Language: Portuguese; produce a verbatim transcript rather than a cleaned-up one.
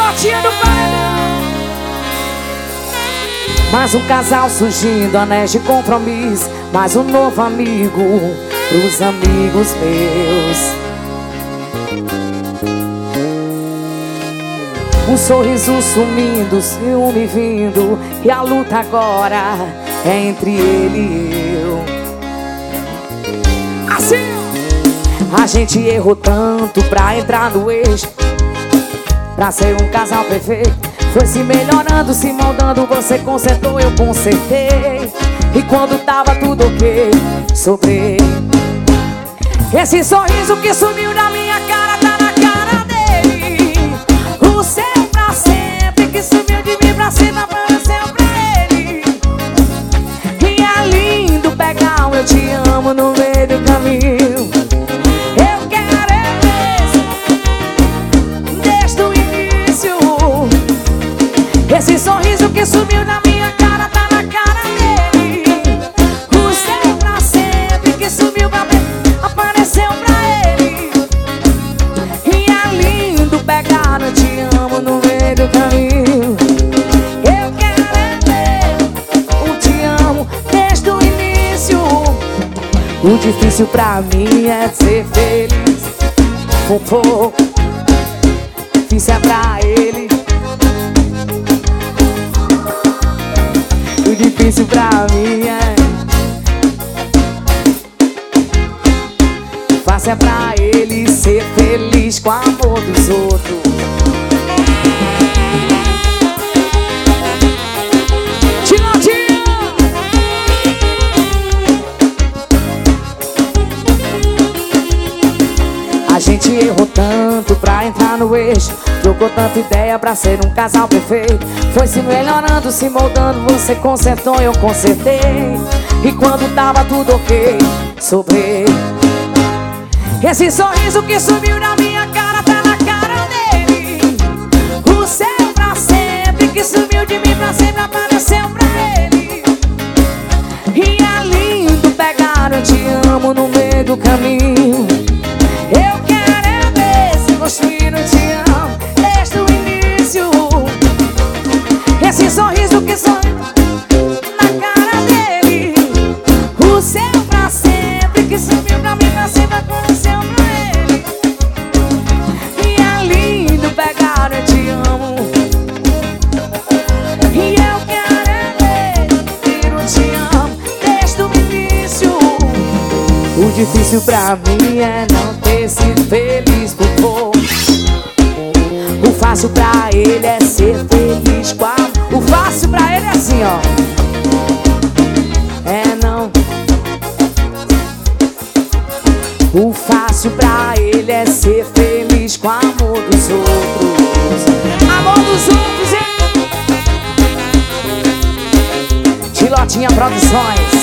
Tilotinha do paredão. Mais um casal surgindo, anéis de compromisso. Mais um novo amigo pros amigos meus. Um sorriso sumindo, ciúme vindo, e a luta agora é entre ele e eu. Assim! A gente errou tanto pra entrar no eixo, pra ser um casal perfeito. Foi se melhorando, se moldando, você consertou, eu consertei. E quando tava tudo ok, sobrei. Esse sorriso que sumiu da minha cara tá na cara dele. O seu pra sempre que sumiu de mim pra sempre apareceu pra ele. E é lindo pegar um eu te amo no meio do caminho. Eu quero é mesmo desde o início. Esse sorriso que sumiu da minha cara tá na cara dele. O seu pra sempre que sumiu pra mim apareceu pra ele. E é lindo pegar eu te amo no meio do caminho. Eu quero é mesmo o te amo desde o início. O difícil pra mim é ser feliz com pouco. Difícil é pra ele. O difícil pra mim é fácil é pra ele ser feliz com o amor dos outros. Tilotinha! A gente errou tanto pra entrar no eixo, trocou tanta ideia pra ser um casal perfeito. Foi se melhorando, se moldando, você consertou, eu consertei. E quando tava tudo ok, sobrei. Esse sorriso que sumiu da minha cara tá na cara dele. O seu pra sempre que sumiu de mim pra sempre apareceu pra ele. E é lindo pegar eu te amo no meio do caminho. Eu quero é mesmo construir eu te amo desde o início. Esse sorriso que sorriu na cara dele. O seu pra sempre que sumiu pra mim pra sempre aconteceu pra ele. E é lindo pegar eu te amo. E eu quero é ver eu te amo desde o início. O difícil pra mim é não ter sido feliz por pouco. O fácil pra ele é ser feliz com a... O fácil pra ele é assim, ó. É não. O fácil pra ele é ser feliz com o amor dos outros. Amor dos outros, hein? Tilotinha Produções.